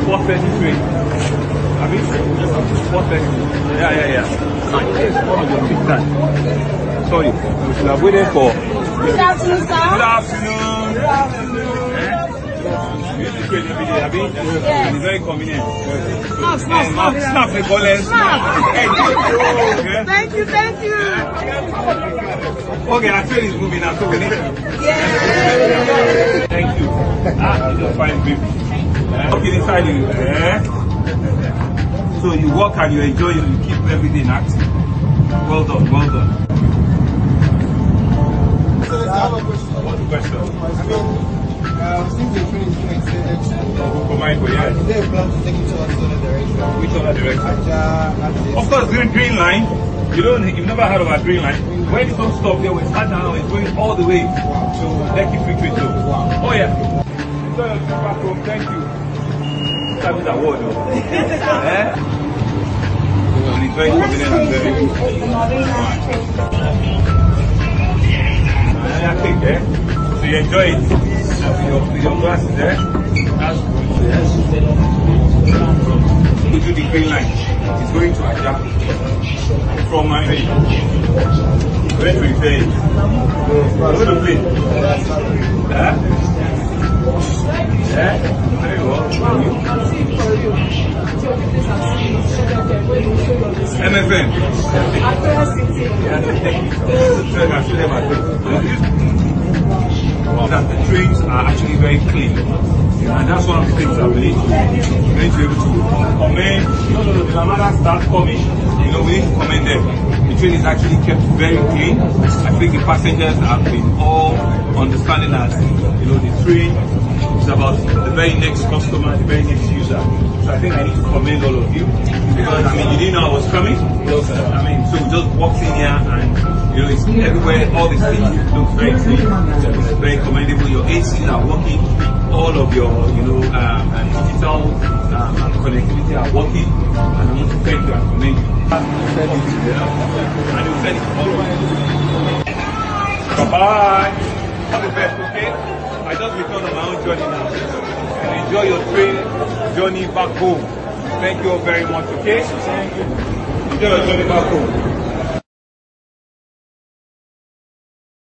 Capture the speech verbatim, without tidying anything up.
four thirty train. I mean, four thirty. Yeah, yeah, yeah. Sorry, we should have waited for. Good afternoon, sir. Good afternoon. Good afternoon. You use this train every day, have you? Yes. It's very convenient. Snap, snap, snap. Snap, they call it. Snap. Okay. Thank you, thank you. Okay, our train is moving now, so we need to. Yeah. Thank you. Ah, you just find people. Okay, inside you. Eh? So you work and you enjoy it, you keep everything active. Well done, well done. So I have a question. What's the question? I mean, uh, since the train is being extended to Command, yeah. is there a plan to take it towards the other direction? Which other direction? Ajah, and Of course, green, green line. You don't, you've never heard of a green line. When it don't stop there, we start now, it's going all the way to Lekki Free Trade Zone. Oh yeah. Enjoy your trip back home, thank you. That is award though. Eh? And it's very convenient and very good. Yeah, I think, eh? So you enjoy it. With your, with your glasses, eh? That's good. Yes. You do the green line. It's going to Ajah. From my way. Where to repair it? Go to play. Eh? Eh? Very well. M F M. That the trains are actually very clean, and that's one of the things I believe we need to be able to commend. No, no, no, the another start coming. You know, we need to commend them. The train is actually kept very clean. I think the passengers have been all understanding that, you know, the train is about the very next customer, the very next user. So I think I need to commend all of you, because I mean, you didn't know I was coming. I mean, so we just walked in here and, you know, it's everywhere, all the things look very clean. It's very commendable. Your A Cs are working, all of your, you know, um, and digital um, and connectivity are working, and I want to thank you and commend you. And you send it all over. Bye-bye. All the best, okay? I just returned on my own journey now. And enjoy your train journey back home. Thank you all very much, okay? Thank you. Enjoy your journey back home.